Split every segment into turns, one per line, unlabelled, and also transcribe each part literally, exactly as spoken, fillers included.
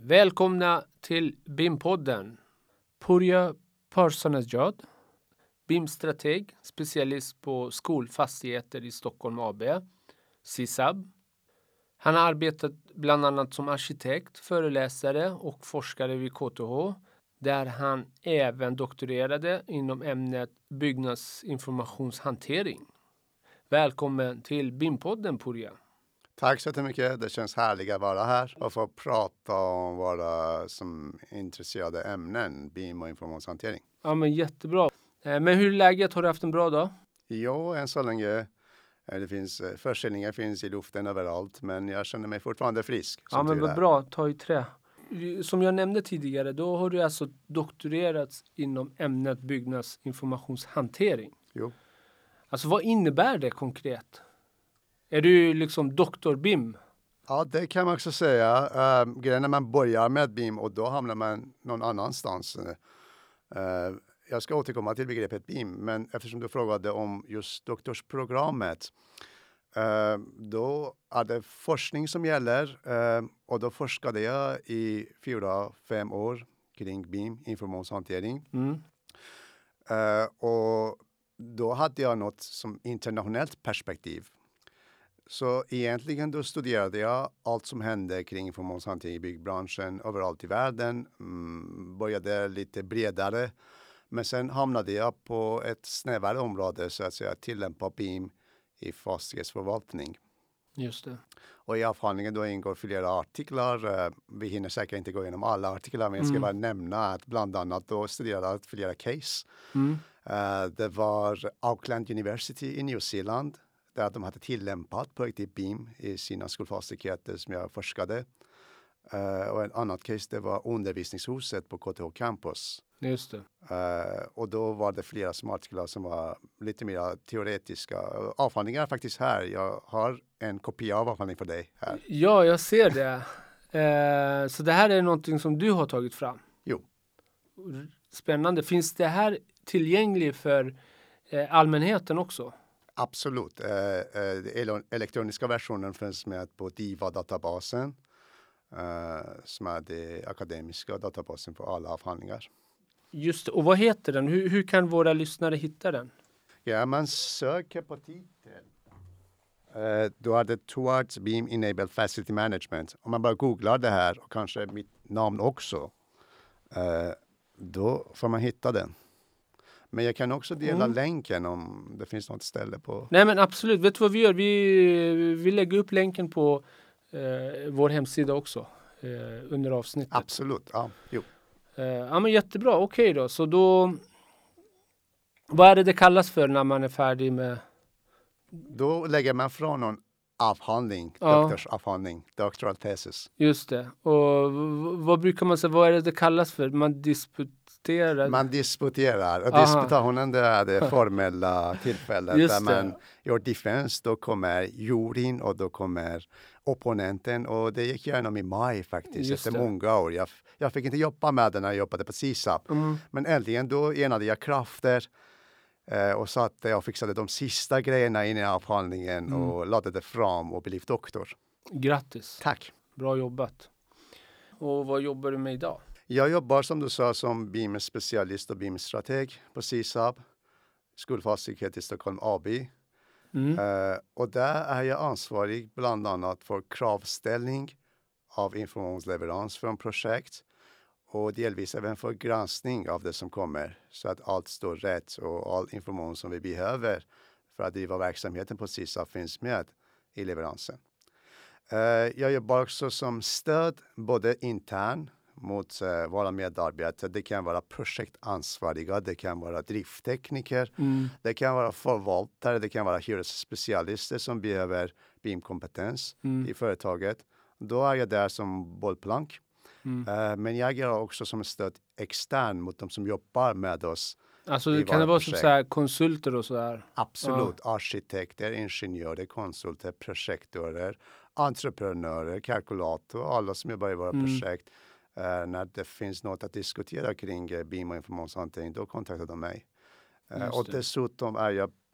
Välkomna till B I M-podden. Purja Parsanasjad, B I M-strateg, specialist på skolfastigheter i Stockholm A B, S I S A B. Han har arbetat bland annat som arkitekt, föreläsare och forskare vid K T H, där han även doktorerade inom ämnet byggnadsinformationshantering. Välkommen till B I M-podden, Purja.
Tack så mycket. Det känns härligt att vara här och få prata om våra som intresserade ämnen, B I M och informationshantering.
Ja, men jättebra. Men hur är läget? Har du haft en bra dag?
Jo, än så länge. Det finns, försäljningar finns i luften överallt, men jag känner mig fortfarande frisk.
Ja, men vad bra. Ta i trä. Som jag nämnde tidigare, då har du alltså doktorerat inom ämnet byggnadsinformationshantering.
Jo.
Alltså, vad innebär det konkret? Är du liksom doktor B I M?
Ja, det kan man också säga. Uh, grejen när man börjar med B I M och då hamnar man någon annanstans. Uh, jag ska återkomma till begreppet B I M, men eftersom du frågade om just doktorsprogrammet, uh, då är det forskning som gäller. Uh, och då forskade jag i fyra, fem år kring B I M, informationshantering.
Mm.
Uh, och då hade jag något som internationellt perspektiv. Så egentligen då studerade jag allt som hände kring informationshantering i byggbranschen överallt i världen. Mm, började lite bredare. Men sen hamnade jag på ett snävare område, så att säga, tillämpa B I M i fastighetsförvaltning.
Just det.
Och i avhandlingen då ingår flera artiklar. Vi hinner säkert inte gå igenom alla artiklar, men jag ska mm. bara nämna att bland annat då studerade jag flera case.
Mm.
Uh, det var Auckland University i New Zealand, där de hade tillämpat projektet B I M i sina skolfastigheter som jag forskade. Uh, och en annat case, det var undervisningshuset på K T H Campus.
Just det.
Uh, och då var det flera smartskillar som var lite mer teoretiska. Avhandlingar är faktiskt här. Jag har en kopia av avhandling för dig här.
Ja, jag ser det. uh, så det här är någonting som du har tagit fram?
Jo.
Spännande. Finns det här tillgängligt för uh, allmänheten också?
Absolut. Eh, eh, elektroniska versionen finns med på DIVA-databasen, eh, som är den akademiska databasen för alla avhandlingar.
Just det. Och vad heter den? Hur, hur kan våra lyssnare hitta den?
Ja, man söker på titeln. Eh, då är det Towards B I M Enabled Facility Management. Om man bara googlar det här och kanske mitt namn också, eh, då får man hitta den. Men jag kan också dela mm. länken om det finns något ställe på...
Nej, men absolut. Vet du vad vi gör? Vi, vi lägger upp länken på eh, vår hemsida också eh, under avsnittet.
Absolut, ja. Jo.
Eh, ja, men jättebra. Okej okay då. Så då... Vad är det det kallas för när man är färdig med...
Då lägger man från någon avhandling,
ja.
doktorsavhandling, doctoral thesis.
Just det. Och v- vad brukar man säga? Vad är det det kallas för? Man disputerar...
Man disputerar. Och disputationen, det är det formella tillfället
Just
där man
det.
gör defense. Då kommer juryn och då kommer opponenten. Och det gick igenom i maj faktiskt,
Just
efter
det.
många år. Jag, jag fick inte jobba med det när jag jobbade på S I S A B.
Mm.
Men äntligen då enade jag krafter. Eh, och satt och fixade de sista grejerna in i avhandlingen mm. och lade det fram och blev doktor.
Grattis.
Tack.
Bra jobbat. Och vad jobbar du med idag?
Jag jobbar som du sa som B I M-specialist och B I M-strateg på S I S A B, skolfastighet i Stockholm A B.
Mm.
Uh, och där är jag ansvarig bland annat för kravställning av informationsleverans från projekt och delvis även för granskning av det som kommer, så att allt står rätt och all information som vi behöver för att driva verksamheten på S I S A B finns med i leveransen. Uh, jag jobbar också som stöd både intern mot uh, våra medarbetare. Det kan vara projektansvariga, det kan vara drifttekniker,
mm.
det kan vara förvaltare, det kan vara hyresspecialister som behöver B I M-kompetens mm. i företaget. Då är jag där som bollplank. Mm. Uh, men jag är också som stöd extern mot de som jobbar med oss.
Alltså kan det vara som så här konsulter och så där?
Absolut. Ja. Arkitekter, ingenjörer, konsulter, projektörer, entreprenörer, kalkylator, alla som jobbar i våra mm. projekt. Uh, när det finns något att diskutera kring uh, B I M och informationshantering, då kontaktar de mig. Uh, och dessutom är jag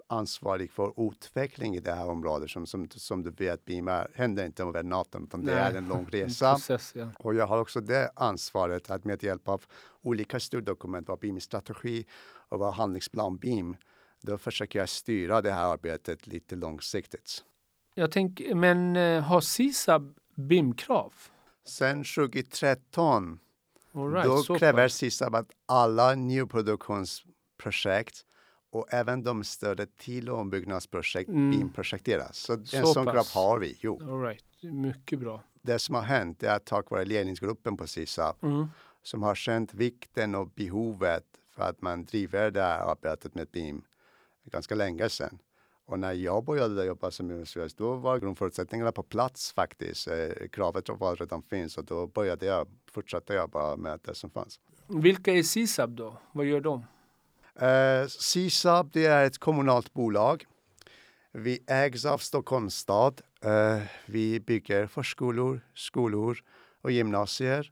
ansvarig för utveckling i det här området. Som, som, som du vet, BIM är, händer inte över natten, utan det
Nej,
är en lång
en
resa.
process, ja.
Och jag har också det ansvaret att med hjälp av olika styrdokument, vad BIM-strategi och vad handlingsplan BIM, då försöker jag styra det här arbetet lite långsiktigt.
Jag tänker, men eh, har SISAB BIM-krav?
Sen tjugo tretton,
All right,
då
så
kräver
pass.
SISAB att alla nyproduktionsprojekt och även de större till- och ombyggnadsprojekt
Mm.
BIM-projekteras. Så en
Så
sån krav
pass.
har vi, jo.
All right, mycket bra.
Det som har hänt är att tack vare ledningsgruppen på SISAB
Mm.
som har känt vikten och behovet för att man driver det här arbetet med BIM ganska länge sedan. Och när jag började jobba som universitet, då var grundförutsättningarna på plats faktiskt. Eh, kravet var redan finns och då började jag fortsätta jobba med det som fanns.
Vilka är SISAB då? Vad gör de?
Eh, SISAB, det är ett kommunalt bolag. Vi ägs av Stockholms stad. Eh, vi bygger förskolor, skolor och gymnasier.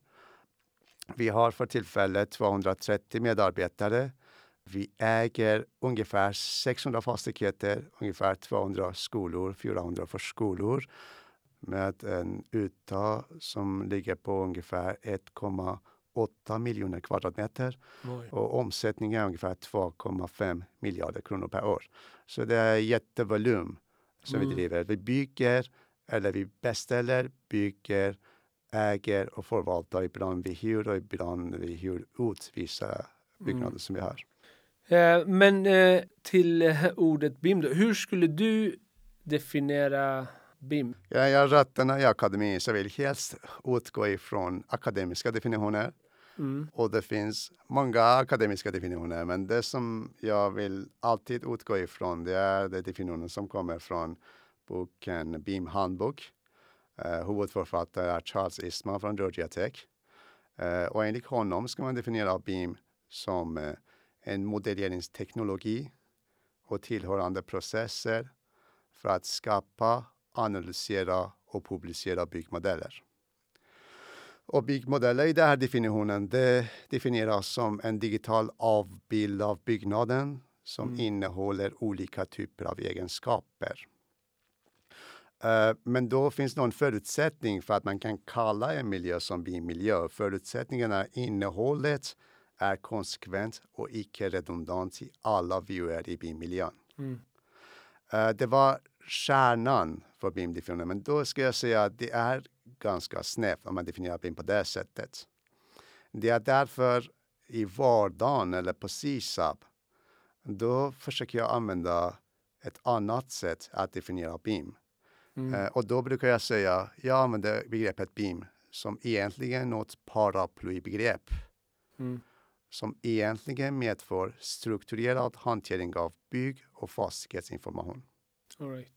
Vi har för tillfället tvåhundratrettio medarbetare. Vi äger ungefär sexhundra fastigheter, ungefär tvåhundra skolor, fyrahundra förskolor med en yta som ligger på ungefär ett komma åtta miljoner kvadratmeter.
Oj.
Och omsättningen är ungefär två komma fem miljarder kronor per år. Så det är jättevolym som
Mm.
vi driver. Vi bygger, eller vi beställer, bygger, äger och förvaltar. Ibland vi hyr och ibland vi hyr ut vissa byggnader
Mm.
som vi har.
Eh, men eh, till eh, ordet BIM då. Hur skulle du definiera BIM?
Jag har rötterna i akademin så jag vill helst utgå ifrån akademiska definitioner.
Mm.
Och det finns många akademiska definitioner, men det som jag vill alltid utgå ifrån det är de definitioner som kommer från boken BIM handbok. Uh, huvudförfattare är Charles Eastman från Georgia Tech. Uh, och enligt honom ska man definiera BIM som uh, en modelleringsteknologi och tillhörande processer för att skapa, analysera och publicera byggmodeller. Och byggmodeller i den här definitionen det definieras som en digital avbild av byggnaden som
Mm.
innehåller olika typer av egenskaper. Uh, men då finns någon förutsättning för att man kan kalla en miljö som BIM-miljö. Förutsättningen är innehållet är konsekvent och icke redundant i alla viewer i BIM-miljön.
Mm.
Uh, det var kärnan för BIM-definitionen, men då ska jag säga att det är ganska snävt om man definierar BIM på det sättet. Det är därför i vardagen eller på SISAB, då försöker jag använda ett annat sätt att definiera BIM.
Mm.
Uh, och då brukar jag säga, jag använder begreppet BIM som egentligen något paraplybegrepp.
Mm.
Som egentligen medför strukturerad hantering av bygg- och fastighetsinformation.
All right.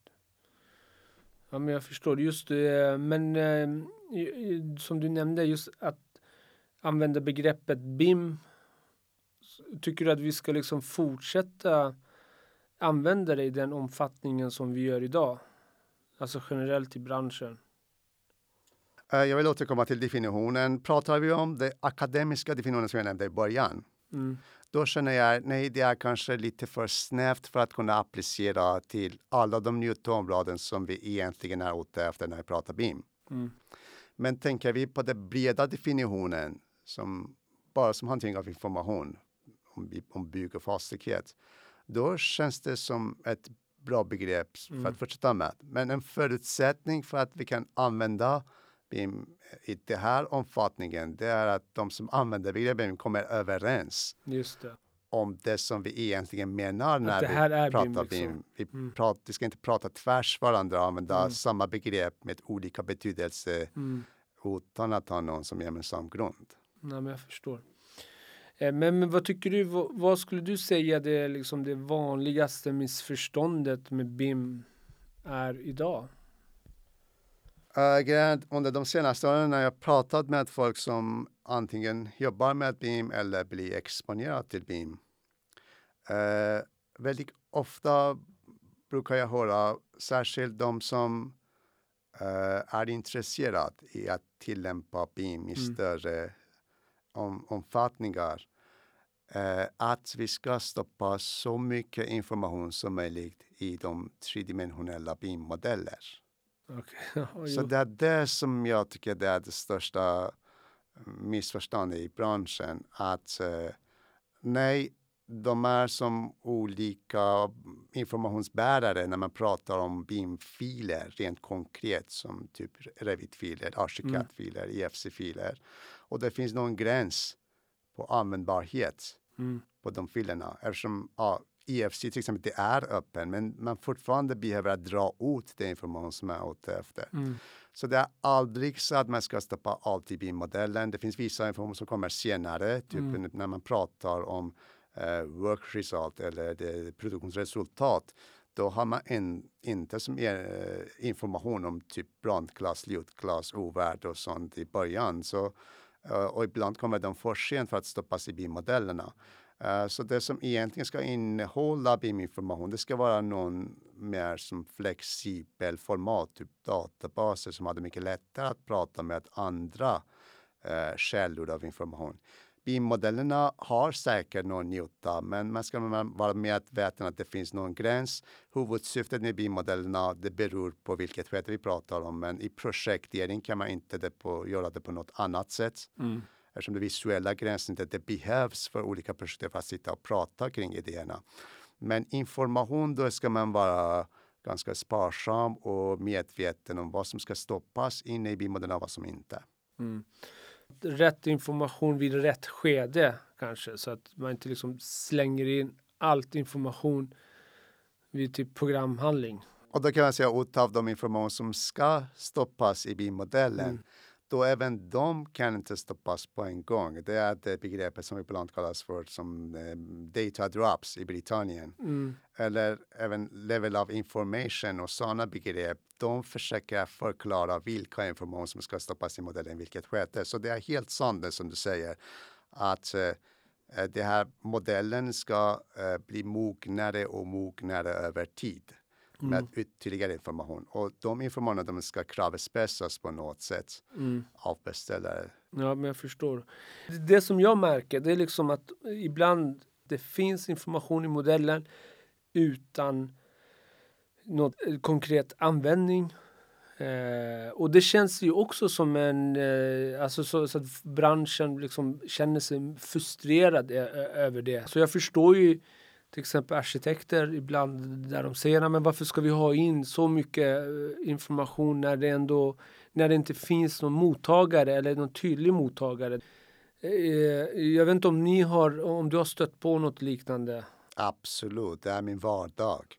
Ja, men jag förstår. Just det. Men eh, som du nämnde, just att använda begreppet BIM. Tycker du att vi ska liksom fortsätta använda det i den omfattningen som vi gör idag? Alltså generellt i branschen.
Uh, jag vill återkomma till definitionen. Pratar vi om den akademiska definitionen som jag nämnde i början.
Mm.
Då känner jag, nej det är kanske lite för snävt för att kunna applicera till alla de nyttoområden som vi egentligen är ute efter när vi pratar BIM.
Mm.
Men tänker vi på den breda definitionen som bara som hantering av information om, om bygg och fastighet. Då känns det som ett bra begrepp för
Mm.
att fortsätta med. Men en förutsättning för att vi kan använda BIM i den här omfattningen det är att de som använder begreppet BIM kommer överens
Just det.
om det som vi egentligen menar när
det här är
vi pratar
BIM,
BIM.
liksom.
Vi,
Mm.
pratar, vi ska inte prata tvärs varandra och använda
Mm.
samma begrepp med olika betydelser
Mm.
utan att ha någon som gemensam grund.
Nej, men jag förstår. Eh, Men, men vad tycker du, vad, vad skulle du säga det, liksom det vanligaste missförståndet med BIM är idag?
Uh, under de senaste åren när jag pratat med folk som antingen jobbar med BIM eller blir exponerad till BIM. Uh, väldigt ofta brukar jag höra, särskilt de som uh, är intresserade i att tillämpa BIM i
Mm.
större om, omfattningar. eh, att vi ska stoppa så mycket information som möjligt i de tredimensionella B I M-modeller.
Okay. Ja,
Så det är det som jag tycker det är det största missförståndet i branschen. Att eh, nej, de är som olika informationsbärare när man pratar om B I M-filer rent konkret som typ Revit-filer, Archicad-filer, mm. E F C-filer. Och det finns någon gräns på användbarhet mm. på de filerna. Eftersom ja, E F C till exempel det är öppen men man fortfarande behöver dra ut den information som är ute efter. Mm. Så det är aldrig så att man ska stoppa allt i B I M-modellen. Det finns vissa information som kommer senare, typ mm. när man pratar om Uh, work result eller det, produktionsresultat, då har man en, inte som er, uh, information om typ brandklass, ljudklass, ovärd och sånt i början. Så, uh, och ibland kommer de för sent för att stoppas i B I M-modellerna. Uh, så det som egentligen ska innehålla B I M-information, det ska vara någon mer som flexibel format, typ databaser som hade mycket lättare att prata med andra uh, källor av information. B I M-modellerna har säkert någon nytta, men man ska vara medveten att det finns någon gräns. Huvudsyftet med B I M-modellerna, det beror på vilket skede vi pratar om, men i projektering kan man inte det på, göra det på något annat sätt. Mm. Eftersom det visuella gränsen inte det behövs för olika projekt för att sitta och prata kring idéerna. Men information, då ska man vara ganska sparsam och medveten om vad som ska stoppas inne i B I M-modellerna och vad som inte.
Mm. Rätt information vid rätt skede kanske, så att man inte liksom slänger in allt information vid typ programhandling.
Och då kan man säga utav de information som ska stoppas i B I M-modellen, mm. då även de kan inte stoppas på en gång. Det är det begreppet som ibland kallas för som eh, data drops i Britannien. Mm. Eller även level of information och sådana begrepp. De försöker förklara vilka information som ska stoppas i modellen, vilket skede. Så det är helt sant det som du säger. Att eh, det här modellen ska eh, bli mognare och mognare över tid. Med mm. ytterligare information. Och de informationerna de ska kravspecificeras på något sätt mm. av beställare.
Ja, men jag förstår. Det som jag märker, det är liksom att ibland det finns information i modellen utan något konkret användning. Eh, och det känns ju också som en, eh, alltså så, så att branschen liksom känner sig frustrerad ö- över det. Så jag förstår ju till exempel arkitekter ibland där de säger, men varför ska vi ha in så mycket information när det ändå, när det inte finns någon mottagare eller någon tydlig mottagare. Jag vet inte om ni har, om du har stött på något liknande.
Absolut, det är min vardag.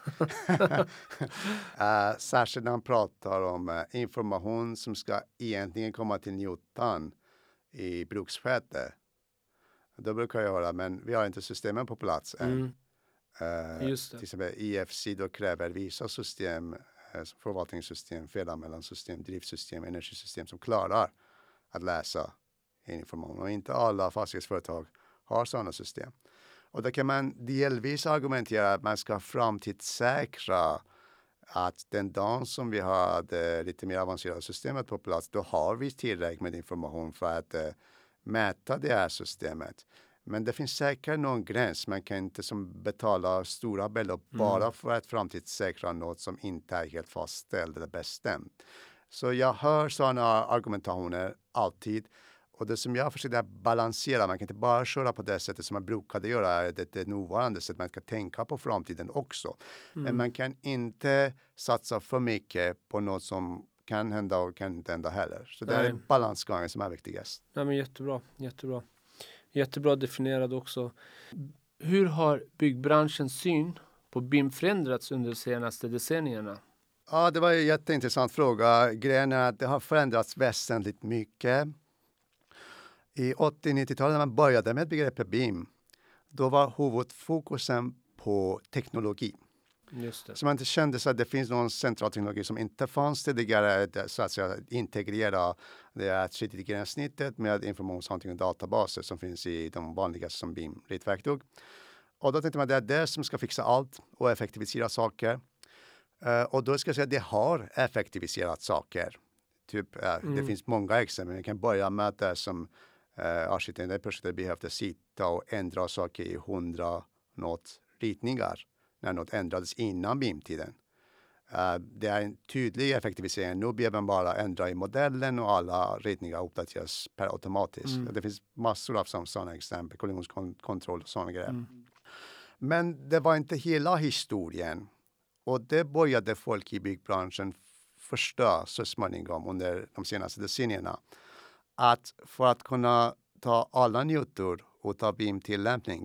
uh, särskilt när man pratar om uh, information som ska egentligen komma till nyttan i bruksskedet. Då brukar jag göra, men vi har inte systemen på plats än. Mm. Uh, Just det. Till exempel E F C då kräver vissa system, uh, förvaltningssystem, felanmälansystem, driftsystem, energisystem som klarar att läsa information. Och inte alla fastighetsföretag har sådana system. Och då kan man delvis argumentera att man ska framtidssäkra att den dagen som vi har det lite mer avancerade systemet på plats, då har vi tillräckligt med information för att uh, mäta det här systemet. Men det finns säkert någon gräns. Man kan inte som betala stora belopp mm. bara för att framtidssäkra något som inte är helt fastställt eller bestämt. Så jag hör sådana argumentationer alltid. Och det som jag försöker balansera, man kan inte bara köra på det sättet som man brukade göra, det, det nuvarande sättet. Man ska tänka på framtiden också. Mm. Men man kan inte satsa för mycket på något som kan hända och kan inte hända heller. Så det Nej. är balansgången som är viktigast.
Ja, men jättebra, jättebra. Jättebra definierad också. Hur har byggbranschens syn på B I M förändrats under de senaste decennierna?
Ja, det var en jätteintressant fråga. Grejen är att det har förändrats väsentligt mycket. I åttio-nittiotalet när man började med begreppet B I M, då var huvudfokusen på teknologi.
Just det.
Så man inte kände så att det finns någon central teknologi som inte fanns tidigare, så att säga, integrera det här tredje-gränssnittet med informationshantering och databaser som finns i de vanligaste som B I M ritverktyg. Och då tänkte man att det är det som ska fixa allt och effektivisera saker. Uh, och då ska jag säga att det har effektiviserat saker. Typ, uh, mm. Det finns många exempel. Vi kan börja med det som eh, arkitekten i det projektet behövde sitta och ändra saker i hundra något ritningar när något ändrades innan B I M-tiden. Uh, det är en tydlig effektivisering. Nu behöver man bara ändra i modellen och alla ritningar uppdateras per automatiskt. Mm. Det finns massor av sådana exempel, kollisionskontroll och sådana grejer. Mm. Men det var inte hela historien. Och det började folk i byggbranschen förstå så småningom under de senaste decennierna. Att för att kunna ta alla nyttor och ta B I M-tillämpning,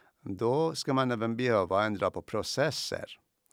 då ska man även behöva ändra på processer.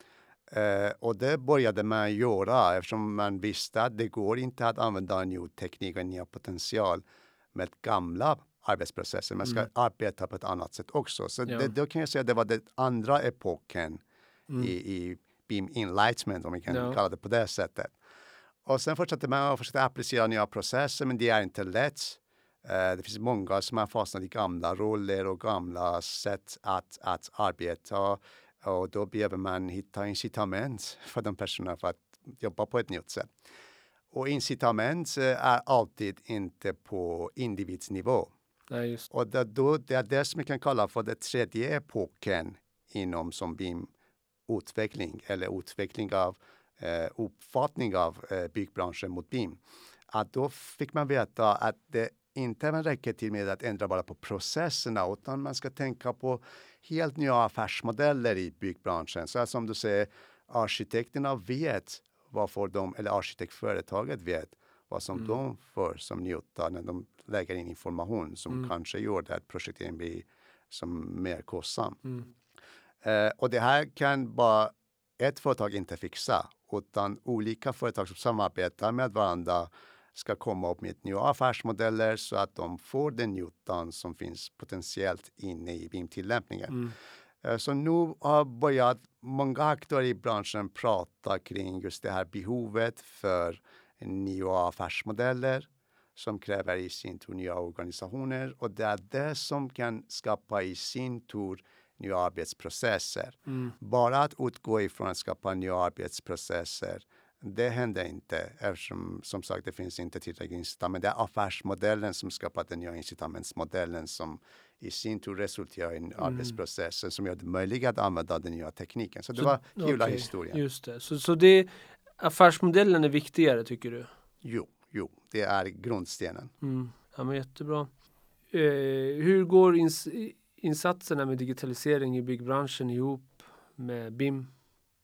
Uh, och det började man göra eftersom man visste att det går inte att använda ny teknik och ny potential med gamla arbetsprocesser. Man ska mm. arbeta på ett annat sätt också. Så ja. det, då kan jag säga att det var den andra epoken mm. i, i B I M Enlightenment, om vi kan ja. kalla det på det sättet. Och sen fortsatte man och försökte applicera nya processer, men det är inte lätt. Uh, det finns många som har fastnat i gamla roller och gamla sätt att, att arbeta. Och då behöver man hitta incitament för de personerna för att jobba på ett nytt sätt. Och incitament är alltid inte på individsnivå.
Nej, just.
Och det, då, det är det som vi kan kalla för den tredje epoken inom som B I M-utveckling eller utveckling av eh, uppfattning av eh, byggbranschen mot B I M. Att då fick man veta att det inte räcker till med att ändra bara på processerna, utan man ska tänka på helt nya affärsmodeller i byggbranschen. Så som du säger, arkitekterna vet varför de, eller arkitektföretaget vet vad som mm. de får som nytta när de lägger in information som mm. kanske gör att projekteringen blir som mer kostsam. Mm. Eh, och det här kan bara ett företag inte fixa, utan olika företag som samarbetar med varandra ska komma upp med nya affärsmodeller så att de får den nyttan som finns potentiellt inne i B I M-tillämpningen. Mm. Så nu har börjat många aktörer i branschen prata kring just det här behovet för nya affärsmodeller som kräver i sin tur nya organisationer, och det är det som kan skapa i sin tur nya arbetsprocesser. Mm. Bara att utgå ifrån att skapa nya arbetsprocesser, det händer inte eftersom som sagt det finns inte tillräckligt incitament. Det är affärsmodellen som skapar den nya incitamentsmodellen som i sin tur resulterar i en mm. arbetsprocess som gör det möjligt att använda den nya tekniken. Så det så, var hela okay, historien.
Just det. Så, så det, affärsmodellen är viktigare tycker du?
Jo, jo det är grundstenen.
Mm. Ja, men jättebra. Eh, hur går ins, insatserna med digitalisering i byggbranschen ihop med B I M?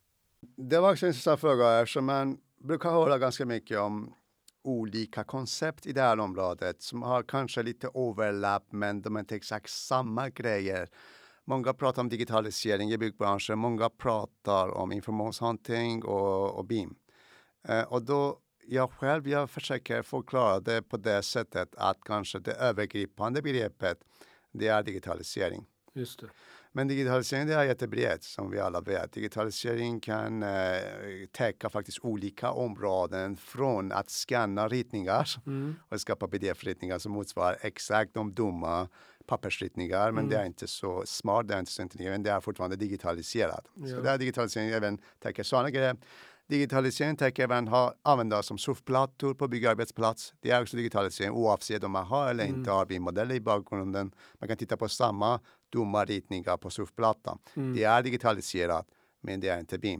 Det var också en intressant fråga eftersom man brukar höra ganska mycket om olika koncept i det här området som har kanske lite overlap, men de är inte exakt samma grejer. Många pratar om digitalisering i byggbranschen, många pratar om informationshantering och, och B I M. Eh, och då jag själv jag försöker förklara det på det sättet att kanske det övergripande begreppet det är digitalisering.
Just det.
Men digitalisering det är jättebrett som vi alla vet. Digitalisering kan eh, täcka faktiskt olika områden från att scanna ritningar mm. och skapa P D F-ritningar som motsvarar exakt de dumma pappersritningar. Men mm. det är inte så smart, det är inte så intelligent, det är fortfarande digitaliserat. Ja. Så det är digitalisering även täcker sådana grejer. Digitalisering täcker även ha, använda som surfplattor på byggarbetsplats. Det är också digitalisering oavsett om man har eller inte har B I M-modeller i bakgrunden. Man kan titta på samma dumma ritningar på surfplattan. Mm. Det är digitaliserat, men det är inte B I M.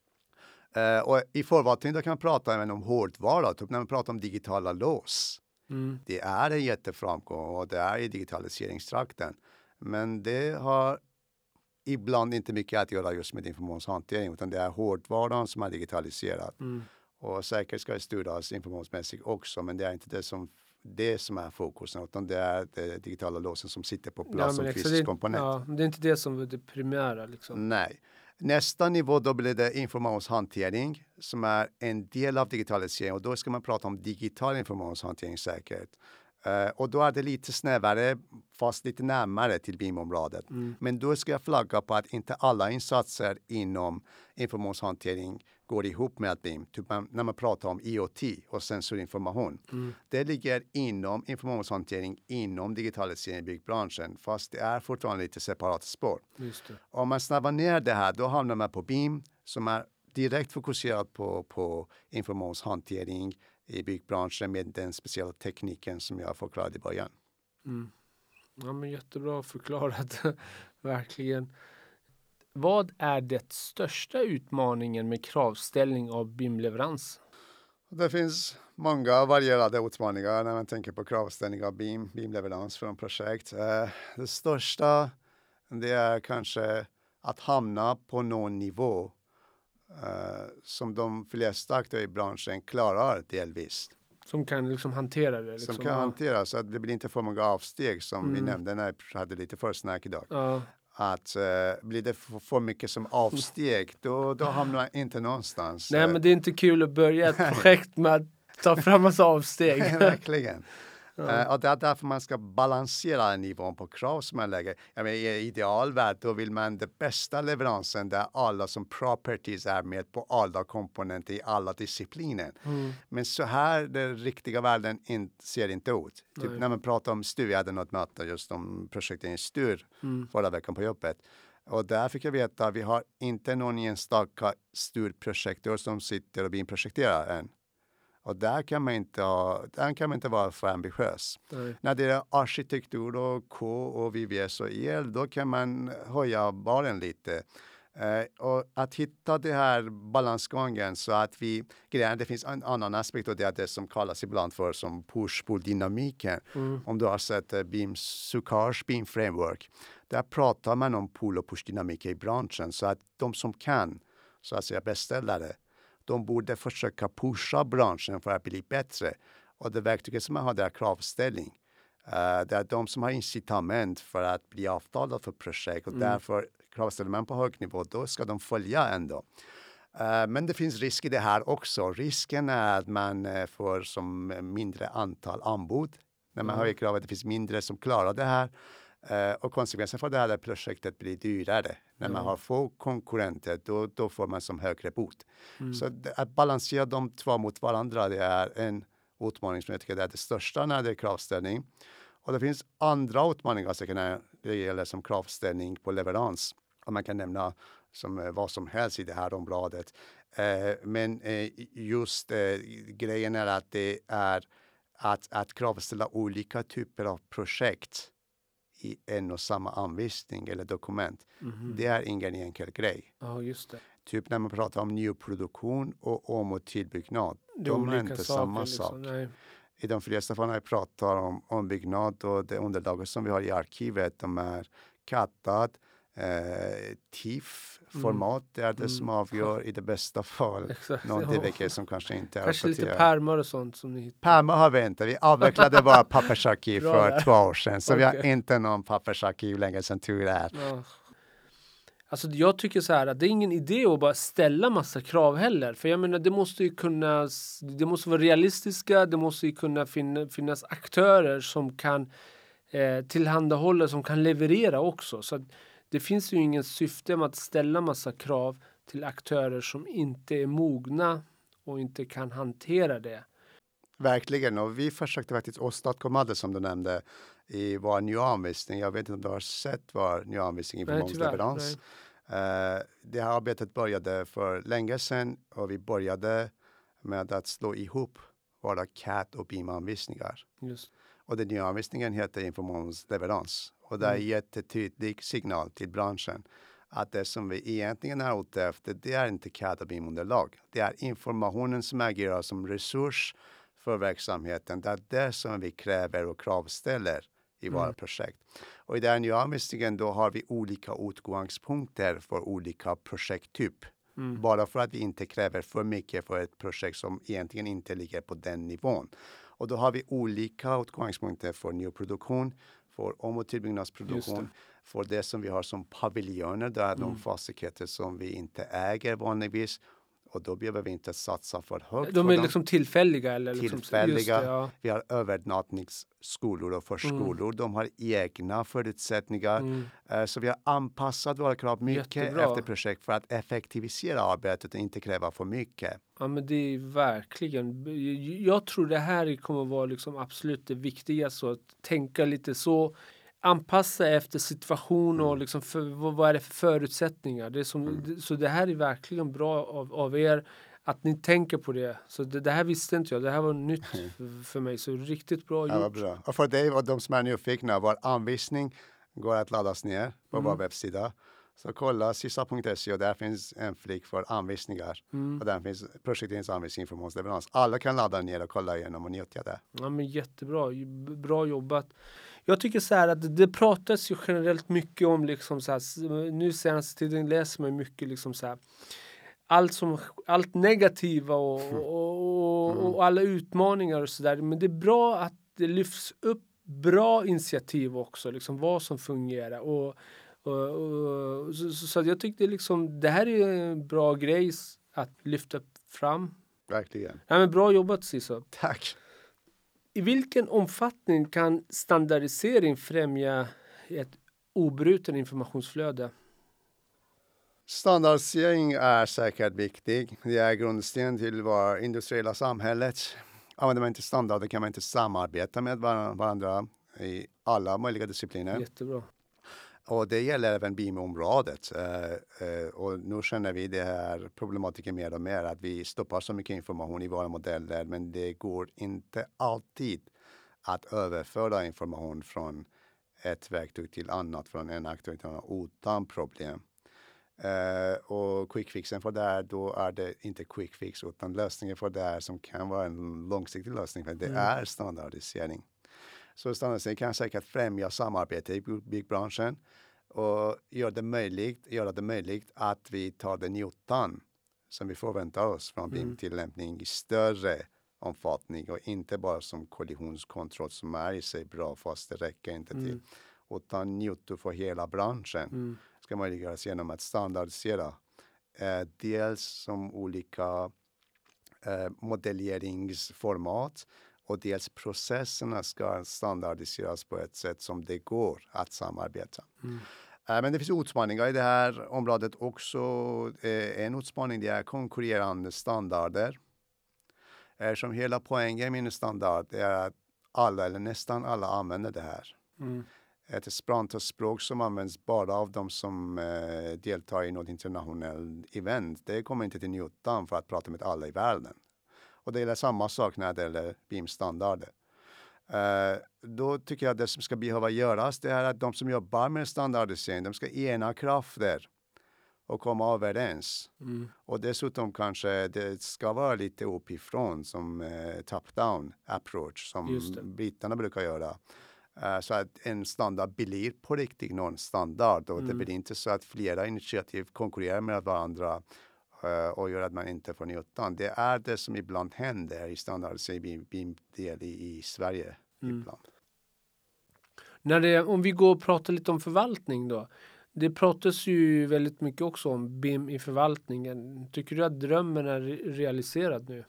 Uh, och i förvaltningen kan man prata även om hårdvara. Typ när man pratar om digitala lås. Mm. Det är en jätteframgång och det är i digitaliseringstrakten. Men det har ibland inte mycket att göra just med informationshantering, utan det är hårdvaran som är digitaliserad. Mm. Och säkert ska det styras informationsmässigt också, men det är inte det som, det som är fokusen, utan det är det digitala låsen som sitter på plats ja, som fysisk komponent.
Ja, det är inte det som är det primära. Liksom.
Nej. Nästa nivå då blir det informationshantering som är en del av digitalisering, och då ska man prata om digital informationshantering säkert. Uh, och då är det lite snävare, fast lite närmare till B I M-området. Mm. Men då ska jag flagga på att inte alla insatser inom informationshantering går ihop med B I M. Typ man, när man pratar om I O T och sensorinformation. Mm. Det ligger inom informationshantering, inom digitalisering i byggbranschen. Fast det är fortfarande lite separat spår.
Just det.
Om man snabbar ner det här, då hamnar man på B I M som är direkt fokuserat på, på informationshantering i byggbranschen med den speciella tekniken som jag förklarade i början.
Mm. Ja, men jättebra förklarat. Verkligen. Vad är det största utmaningen med kravställning av B I M-leverans?
Det finns många varierade utmaningar när man tänker på kravställning av B I M, B I M-leverans från projekt. Eh, det största det är kanske att hamna på någon nivå eh, som de flesta aktörer i branschen klarar delvis.
Som kan liksom hantera det? Liksom.
Som kan hantera så att det blir inte för många avsteg som
Mm.
vi nämnde när vi hade lite försnack idag.
Ja.
Att eh, blir det för, för mycket som avsteg då, då hamnar man inte någonstans.
Nej, men det är inte kul att börja ett projekt med att ta fram massa avsteg.
Verkligen.
Ja.
Uh, och det är därför man ska balansera nivån på krav som man lägger. Jag menar, i idealvärld då vill man den bästa leveransen där alla som properties är med på alla komponenter i alla discipliner.
Mm.
Men så här den riktiga världen in, ser inte ut. Typ när man pratar om S T U, jag hade något möte just om projekten i S T U
Mm.
förra veckan på jobbet. Och där fick jag veta att vi har inte någon enstaka S T U-projektör som sitter och B I M-projekterar än. Och där kan man inte, ha, där kan man inte vara för ambitiös.
Nej.
När det är arkitektur och K och V V S och el, då kan man höja baren lite. Eh, och att hitta det här balansgången så att vi, det finns en annan aspekt och det är det som kallas ibland för som push-pull-dynamiken.
Mm.
Om du har sett uh, B I M Sukars B I M Framework, där pratar man om pull- och push-dynamik i branschen så att de som kan, så att säga beställare, de borde försöka pusha branschen för att bli bättre. Och det verktyget som man har där är kravställning. Uh, det är de som har incitament för att bli avtalade för projekt. Och mm. därför kravställer man på hög nivå, då ska de följa ändå. Uh, men det finns risk i det här också. Risken är att man uh, får som mindre antal anbud. När man mm. höjer kravet, det finns mindre som klarar det här. Uh, och konsekvensen för det här är att projektet blir dyrare. När man mm. har få konkurrenter, då, då får man som högre bot. Mm. Så det, att balansera de två mot varandra, det är en utmaning som jag tycker är det största när det är kravställning. Och det finns andra utmaningar som kan det gäller som kravställning på leverans. Och man kan nämna som, eh, vad som helst i det här området. Eh, men eh, just eh, grejen är att det är att, att kravställa olika typer av projekt i en och samma anvisning eller dokument. Mm-hmm. Det är ingen enkel grej.
Ja, just det.
Typ när man pratar om nyproduktion och om- och tillbyggnad.
Det
de är inte
saker,
samma
liksom.
sak.
Nej.
I de flesta fall när jag pratar om ombyggnad och det underlaget som vi har i arkivet, de är kattad, eh, T I F-format, mm. det är det mm. som avgör i det bästa fall.
Exakt.
Någon D V G som kanske inte är
kanske lite pärmar och sånt som ni hittar.
Pärmar har vi inte. Vi avvecklade våra pappersarkiv för
där.
två år sedan. Så
okay.
vi har inte någon pappersarkiv längre som tur är.
Ja. Alltså jag tycker så här att det är ingen idé att bara ställa massa krav heller. För jag menar det måste ju kunna, det måste vara realistiska, det måste ju kunna finna, finnas aktörer som kan eh, tillhandahålla, som kan leverera också. Så att det finns ju ingen syfte med att ställa massa krav till aktörer som inte är mogna och inte kan hantera det.
Verkligen, och vi försökte faktiskt åstadkomma det som du nämnde i vår nya anvisning. Jag vet inte om du har sett vår nya anvisning i förmånsleverans. Uh, det här arbetet började för länge sedan och vi började med att slå ihop våra C A D och B I M-anvisningar.
Just.
Och den nya anvisningen heter informationsleverans. Och det är en jättetydlig signal till branschen att det som vi egentligen är ute efter, det är inte C A D och B I M-underlag. Det är informationen som agerar som resurs för verksamheten. Det är det som vi kräver och kravställer i våra mm. projekt. Och i den nya anvisningen då har vi olika utgångspunkter för olika projekttyp. Mm. Bara för att vi inte kräver för mycket för ett projekt som egentligen inte ligger på den nivån. Och då har vi olika utgångspunkter för nyproduktion, för om- och tillbyggnadsproduktion, för det som vi har som paviljoner, där är mm. de fastigheter som vi inte äger vanligtvis. Och då behöver vi inte satsa för högt.
De är
för
liksom tillfälliga? Eller liksom,
tillfälliga.
Det, ja.
Vi har övernattningsskolor och förskolor. Mm. De har egna förutsättningar. Mm. Uh, så vi har anpassat våra krav mycket Jättebra. Efter projekt för att effektivisera arbetet och inte kräva för mycket.
Ja, men det är verkligen. Jag tror det här kommer att vara liksom absolut det viktigaste. Att tänka lite så. Anpassa efter situation och liksom för, vad är det för förutsättningar. Det är som, mm. Så det här är verkligen bra av, av er att ni tänker på det. Så det, det här visste inte jag. Det här var nytt för, för mig. Så riktigt bra
Ja, vad
gjort.
bra. Och för dig och de som är nyfikna, vår anvisning går att laddas ner på
Mm.
vår webbsida. Så kolla sisa punkt se och där finns en flik för anvisningar.
Mm.
Och där finns projektens anvisning informationsleverans. Alla kan ladda ner och kolla igenom och njuta det.
Ja, men jättebra. Bra jobbat. Jag tycker så här att det pratas ju generellt mycket om liksom så här, nu senaste tiden läser man mycket liksom så här, allt som allt negativa och, och, och, och alla utmaningar och så där. Men det är bra att det lyfts upp bra initiativ också, liksom vad som fungerar och, och, och så, så jag tyckte liksom det här är en bra grej att lyfta fram.
Verkligen.
Ja, men bra jobbat Cisa.
Tack.
I vilken omfattning kan standardisering främja ett obruten informationsflöde?
Standardisering är säkert viktig. Det är grundsten till vårt industriella samhället. Använder man inte standarder kan man inte samarbeta med varandra i alla möjliga discipliner.
Jättebra.
Och det gäller även B I M-området. Uh, uh, och nu känner vi det här problematiken mer och mer. Att vi stoppar så mycket information i våra modeller. Men det går inte alltid att överföra information från ett verktyg till annat. Från en aktör till annan utan problem. Uh, och quickfixen för det här, då är det inte quickfix utan lösningen för det här som kan vara en långsiktig lösning. För det mm. är standardisering. Så standardisering kan säkert främja samarbete i byggbranschen och göra det möjligt, göra det möjligt att vi tar den njutan som vi förväntar oss från B I M-tillämpning i större omfattning och inte bara som kollisionskontroll som är i sig bra fast det räcker inte till. Mm. Utan njuta för hela branschen mm. ska möjliggöras genom att standardisera eh, dels som olika eh, modelleringsformat och dels processerna ska standardiseras på ett sätt som det går att samarbeta. Mm. Uh, men det finns utmaningar i det här området också. Uh, en utmaning det är konkurrerande standarder. Uh, som hela poängen med en standard är att alla eller nästan alla använder det här. Mm. Ett esperanto-språk som används bara av de som uh, deltar i något internationellt event. Det kommer inte till nyttan för att prata med alla i världen. Och det är samma sak när det gäller B I M-standarder. Uh, då tycker jag att det som ska behöva göras det är att de som jobbar med standardisering, de ska ena krafter och komma överens. Mm. Och dessutom kanske det ska vara lite uppifrån som uh, top-down approach som britterna brukar göra. Uh, så att en standard blir på riktigt någon standard och mm. det blir inte så att flera initiativ konkurrerar med varandra och gör att man inte får nyttan. Det är det som ibland händer i standardisering B I M-del i, i Sverige mm. ibland.
När det, om vi går och pratar lite om förvaltning då. Det pratas ju väldigt mycket också om B I M i förvaltningen. Tycker du att drömmen är realiserad nu?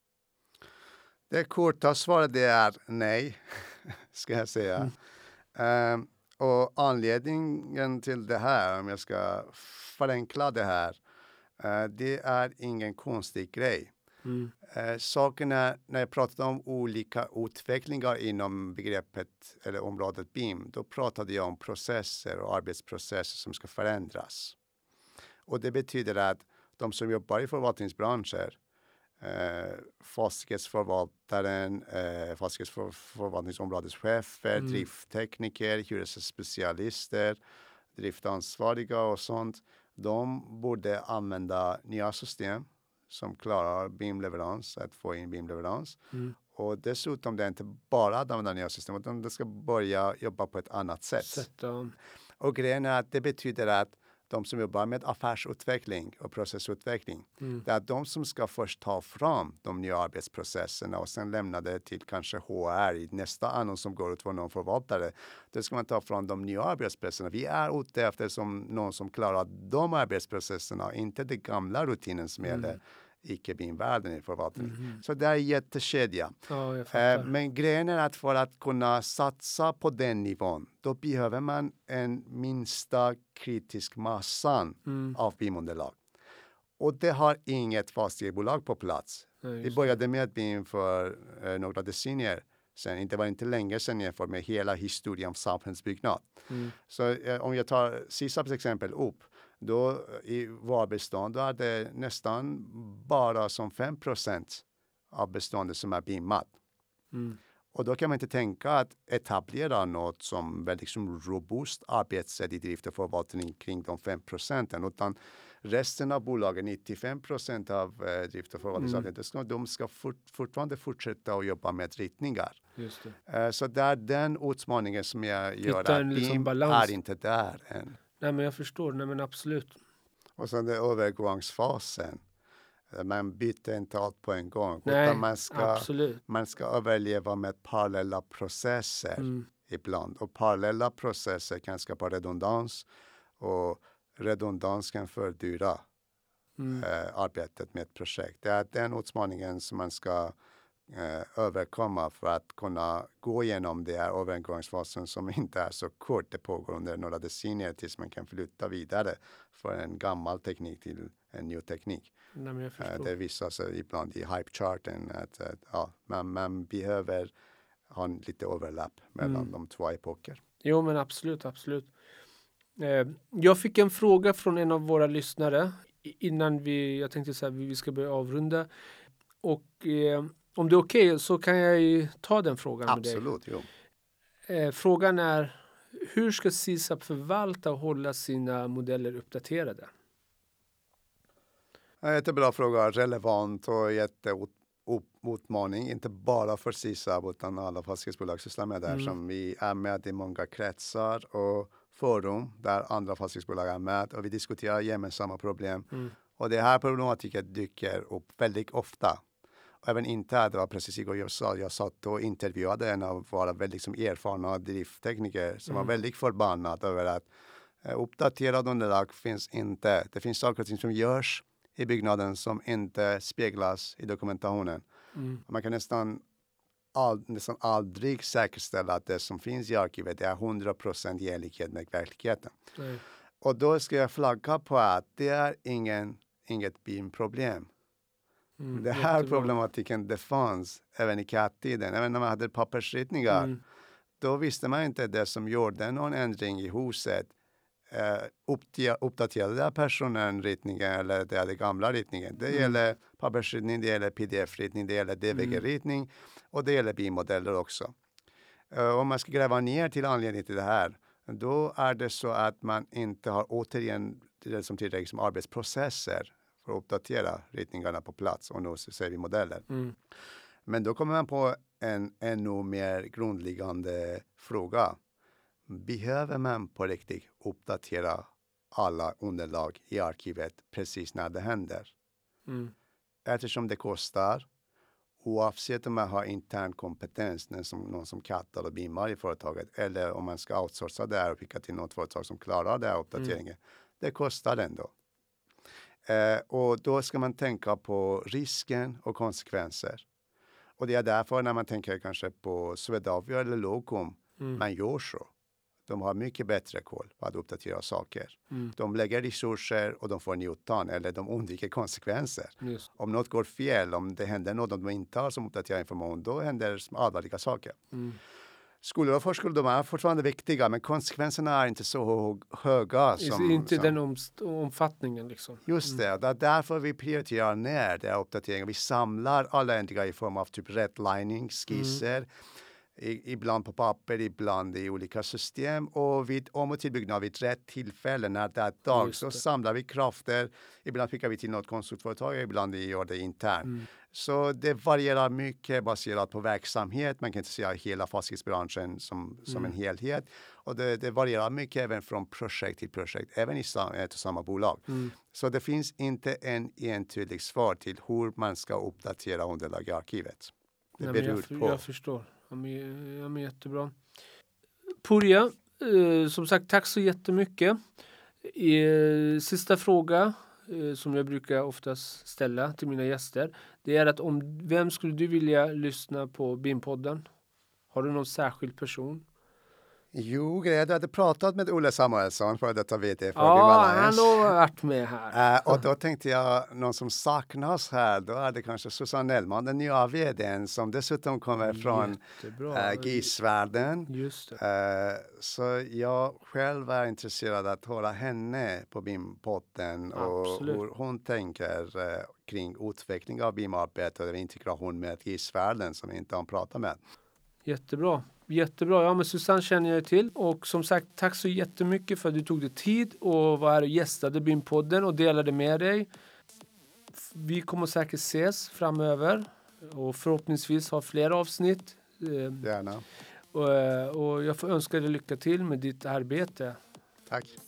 Det korta svaret det är nej, ska jag säga. Mm. Um, och anledningen till det här, om jag ska förenkla det här, Uh, det är ingen konstig grej. Mm. Uh, saken är, när jag pratade om olika utvecklingar inom begreppet eller området B I M, då pratade jag om processer och arbetsprocesser som ska förändras. Och det betyder att de som jobbar i förvaltningsbranscher, uh, fastighetsförvaltaren, uh, fastighetsförvaltningsområdeschefer, mm. drifttekniker, hyresspecialister, driftansvariga och sånt, de borde använda nya system som klarar B I M-leverans, att få in B I M-leverans. Mm. Och dessutom det är inte bara att använda nya system, utan de ska börja jobba på ett annat sätt. Sätta. Och grejen är att det betyder att de som jobbar med affärsutveckling och processutveckling, mm. det är de som ska först ta fram de nya arbetsprocesserna och sen lämna det till kanske H R i nästa annons som går ut för någon förvaltare. Då ska man ta fram de nya arbetsprocesserna. Vi är ute efter som någon som klarar de arbetsprocesserna, inte det gamla rutinen som gäller mm. icke-B I M-världen i förvaltningen. Mm. Så det är en jättekedja.
Ja,
eh, men grejen är att för att kunna satsa på den nivån, då behöver man en minsta kritisk massan mm. av B I M-underlag. Och det har inget fastighetsbolag på plats. Ja, vi började med B I M för eh, några decennier sen. Det var inte länge sedan jämfört med hela historien om samhällsbyggnad. Mm. Så eh, om jag tar SISABs exempel upp. Då i varubestånd då är det nästan bara som fem procent av beståndet som är bimmat.
Mm.
Och då kan man inte tänka att etablera något som väldigt liksom robust arbetssätt i drift och förvaltning kring de fem procenten, utan resten av bolagen, nittiofem procent av eh, drift och förvaltningsarbetet, mm. de ska fort, fortfarande fortsätta att jobba med ritningar.
Just det.
Eh, så det är den utmaningen som jag gör,
Hitta
att
en liksom
BIM
balans.
är inte där än.
Nej, men jag förstår. Nej, men absolut.
Och sen den övergångsfasen. Man byter inte allt på en gång.
Nej,
utan man ska,
absolut.
man ska överleva med parallella processer
Mm.
ibland. Och parallella processer kan skapa redundans. Och redundans kan fördyra
Mm.
eh, arbetet med ett projekt. Det är den utmaningen som man ska eh, överkomma för att kunna gå igenom det här övergångsfasen som inte är så kort. Det pågår under några decennier tills man kan flytta vidare från en gammal teknik till en ny teknik.
Nej, men jag förstår.
Det visar sig ibland i hype-charten att, att ja, man, man behöver ha en lite överlapp mellan
Mm.
de två epoker.
Jo, men absolut, absolut. Eh, jag fick en fråga från en av våra lyssnare innan vi, jag tänkte så här, vi ska börja avrunda. Och eh, om det är okej okay, så kan jag ju ta den frågan
Absolut,
med dig.
Jo.
Eh, frågan är, hur ska C I S A B förvalta och hålla sina modeller uppdaterade?
Jättebra fråga, relevant och jätteutmaning, inte bara för C I S A B utan alla fastighetsbolag sysslar med det här, mm. som vi är med i många kretsar och forum där andra fastighetsbolag är med och vi diskuterar gemensamma problem. Mm. Och det här problematiken dyker upp väldigt ofta. Och även inte, det var precis igår jag sa, jag satt och intervjuade en av våra väldigt liksom, erfarna drifttekniker som mm. var väldigt förbannad över att eh, uppdaterad underlag finns inte. Det finns saker och ting som görs i byggnaden som inte speglas i dokumentationen. Mm. Man kan nästan, all, nästan aldrig säkerställa att det som finns i arkivet är hundra procent i enlighet med verkligheten. Mm. Och då ska jag flagga på att det är ingen, inget BIM-problem. Mm, det här jättebra. Problematiken det fanns även i C A D-tiden. Även när man hade pappersritningar. Mm. Då visste man inte det som gjorde någon ändring i huset. Uh, uppdaterade personen ritningen eller det är det gamla ritningen. Det mm. gäller pappersritning, det gäller P D F-ritning, det gäller D V G-ritning mm. och det gäller BIM-modeller också. Uh, om man ska gräva ner till anledning till det här, då är det så att man inte har återigen det som tillräckligt som arbetsprocesser för att uppdatera ritningarna på plats och nu ser vi modeller. Mm. Men då kommer man på en ännu mer grundläggande fråga. Behöver man på riktigt uppdatera alla underlag i arkivet precis när det händer? Mm. Eftersom det kostar, oavsett om man har intern kompetens, någon som, någon som kattar och bimmar i företaget, eller om man ska outsourca det här och skicka till något företag som klarar det här uppdateringen. Mm. Det kostar ändå. Eh, och då ska man tänka på risken och konsekvenser. Och det är därför när man tänker kanske på Swedavia eller Locum, mm. man gör så. De har mycket bättre koll på att uppdatera saker. Mm. De lägger resurser och de får nyttan eller de undviker konsekvenser. Just. Om något går fel, om det händer något de inte har som uppdaterar information, då händer allvarliga saker. Mm. Skolor och förskolor, de är fortfarande viktiga, men konsekvenserna är inte så höga. Som,
inte
som...
den om, omfattningen liksom.
Just det, mm. det är därför vi prioriterar ner det här uppdateringen. Vi samlar alla ändringar i form av typ redlining, skisser. Mm. I, ibland på papper, ibland i olika system. Och vid om- och tillbyggnad vid rätt tillfälle när det är dag så samlar vi krafter. Ibland skickar vi till något konsultföretag, ibland vi gör det internt. Mm. Så det varierar mycket baserat på verksamhet. Man kan inte säga hela fastighetsbranschen som, som mm. en helhet. Och det, det varierar mycket även från projekt till projekt, även i sam, ett och samma bolag. Mm. Så det finns inte en entydig svar till hur man ska uppdatera underlag i arkivet. Det
Nej, beror jag, på. Jag förstår. Ja, men, ja, men jättebra. Purja, eh, som sagt, tack så jättemycket. Eh, sista fråga eh, som jag brukar oftast ställa till mina gäster. Det är att om vem skulle du vilja lyssna på BIM-podden? Har du någon särskild person
Jo, du hade pratat med Olle Samuelsson för detta vd för
Ja,
Bimalanes.
han har varit med här.
Uh, och då tänkte jag, någon som saknas här, då är det kanske Susanne Nellman, den nya vdn som dessutom kommer från uh, G I S-världen.
Just det.
Uh, så jag själv är intresserad att höra henne på B I M-podden och
Absolut.
hur hon tänker uh, kring utveckling av B I M-arbete och integration med G I S-världen som vi inte har pratat med.
Jättebra. Jättebra. Ja, men Susanne känner jag till. Och som sagt, tack så jättemycket för att du tog dig tid och var här och gästade B I M-podden och delade med dig. Vi kommer säkert ses framöver och förhoppningsvis ha fler avsnitt.
Gärna.
Och, och jag får önska dig lycka till med ditt arbete.
Tack.